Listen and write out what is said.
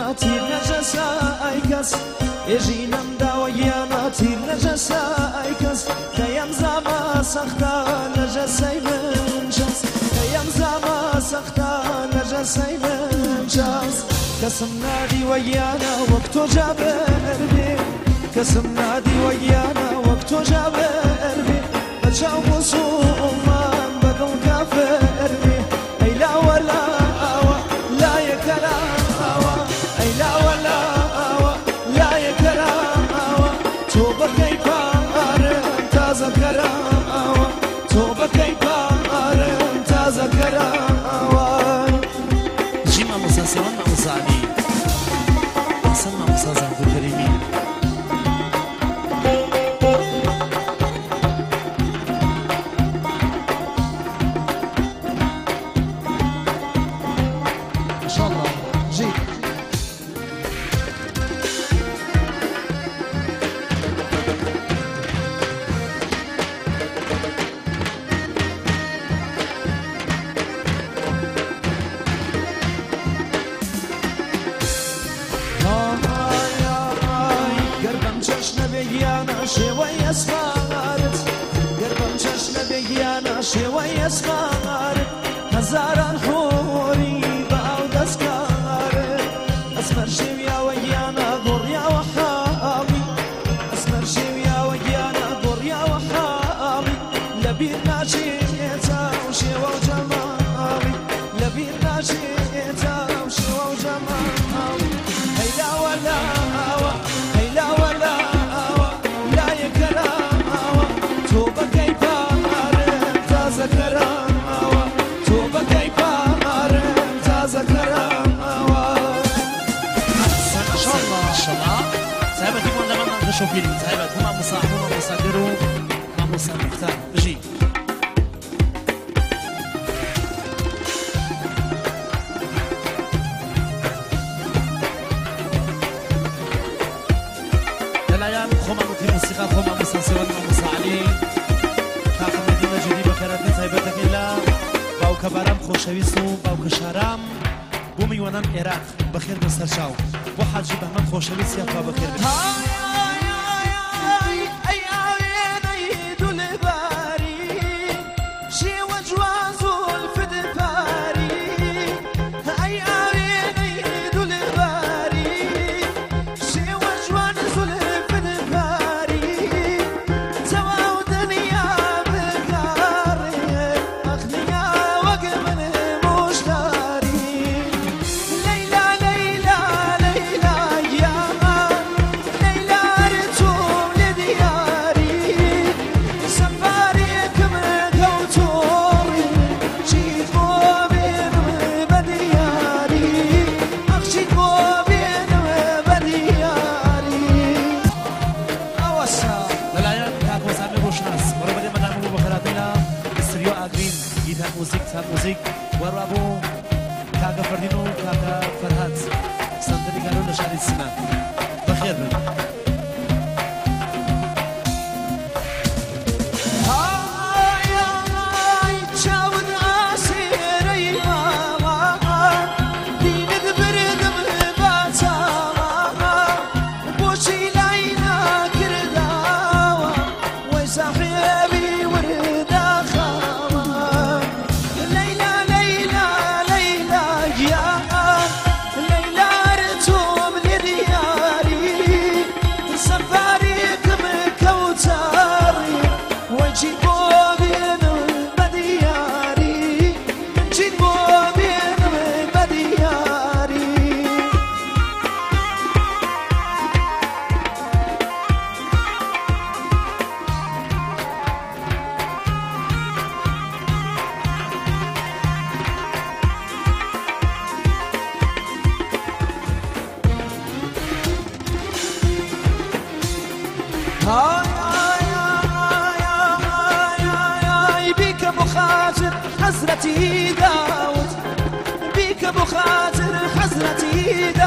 تیر نجسا ای کس اجینم داویانا تیر نجسا ای کس کیم زما سختا نجسای من جس کیم زما سختا نجسای من جس کسم نادی ویانا وقتو جابر بی کسم نادی ویانا وقتو جابر بی بچاو مسلمان بدل کافر بی ای لا ولا لا يكلا ای لا ولا لا يكلا توبه كيفارم تازه كرا توبه كيفارم تازه كرا جيما مسلسلان ما مساعدي احسن ما مسلسل كريمي شوي اسمارت قربم جشن بگیانا شوي اسمارت هزاران حوري باو دسكارت اسمر شويا وگیانا غوريا وحامي اسمر شويا وگیانا غوريا وحامي لبير ناجيتا وشوا وجمامي لبير ناجيتا وشوا وجمامي هيلا ولا هيلا ولا شوفي لي تعبت هما مصاحبون ومصادروا مع مصاحب مختار بجي للايام خما نوتي موسيقى خما مسلسلات ومصاعلي كاخ مدينة جديدة بخيراتي تعبتك إلا باو كبارم خوشويسو باو كشارام بومي ونم إراق بخير بسرشاو وحاجي بهمن خوشويس يفا بخير بسرشاو موزیک ورابو کاغا فردینو کاغا فرهاد سنتری گارو نشانی سینا بخیر بید بيك ابو خاطر حزرتي داود بيك ابو خاطر حزرتي